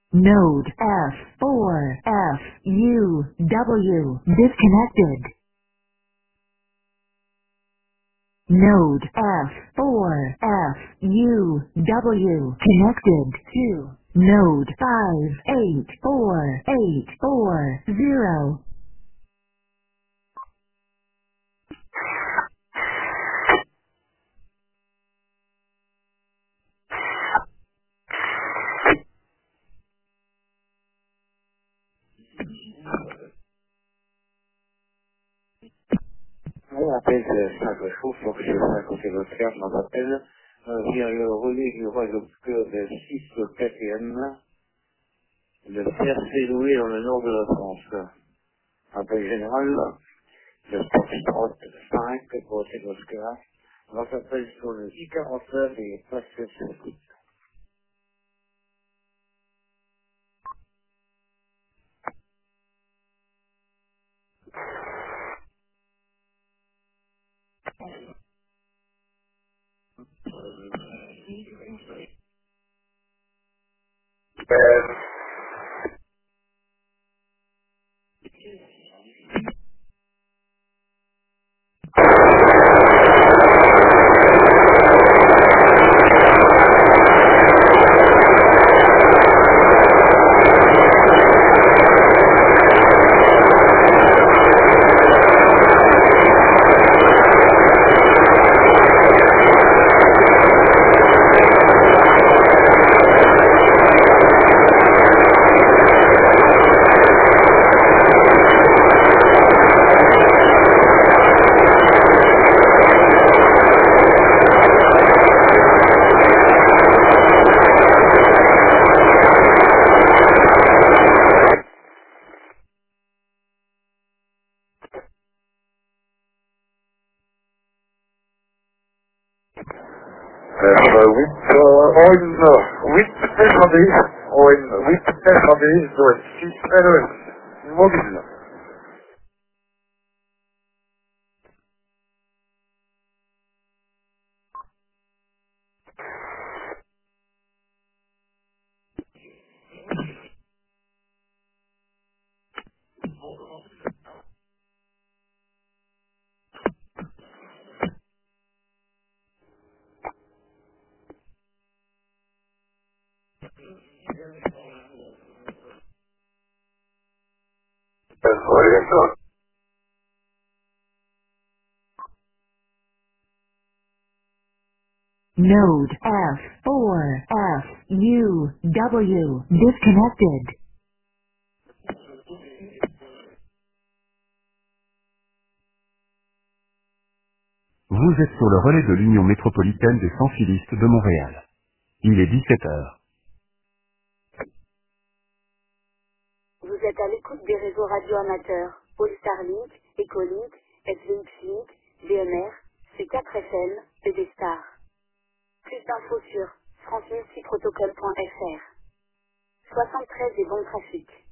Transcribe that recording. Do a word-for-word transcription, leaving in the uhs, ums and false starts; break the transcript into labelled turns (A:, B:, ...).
A: Node F four F U W disconnected. Node F four F U W connected to node five eight four eight four zero.
B: On appelle cinq jours, faut que je fasse à côté de l'autre ferme, on appelle, euh, via le relais du roi obscur de six au quatrième, le faire s'élouer dans le nord de la France. Appel général, le Foxtrot cinq pour Oscar, on s'appelle sur le J quarante-neuf et passe sur le coup. Uh, with uh, on uh, with specialties on with specialties on six errors mobile. Uh,
A: Node F four F U W disconnected.
C: Vous êtes sur le relais de l'Union métropolitaine des sans-filistes de Montréal. Il est dix-sept heures.
D: Vous êtes à l'écoute des réseaux radio amateurs All Starlink, Ecolink, S V X Link, D M R, C quatre F M et des stars. Plus d'infos sur france multiprotocole point f r. soixante-treize et bon trafic.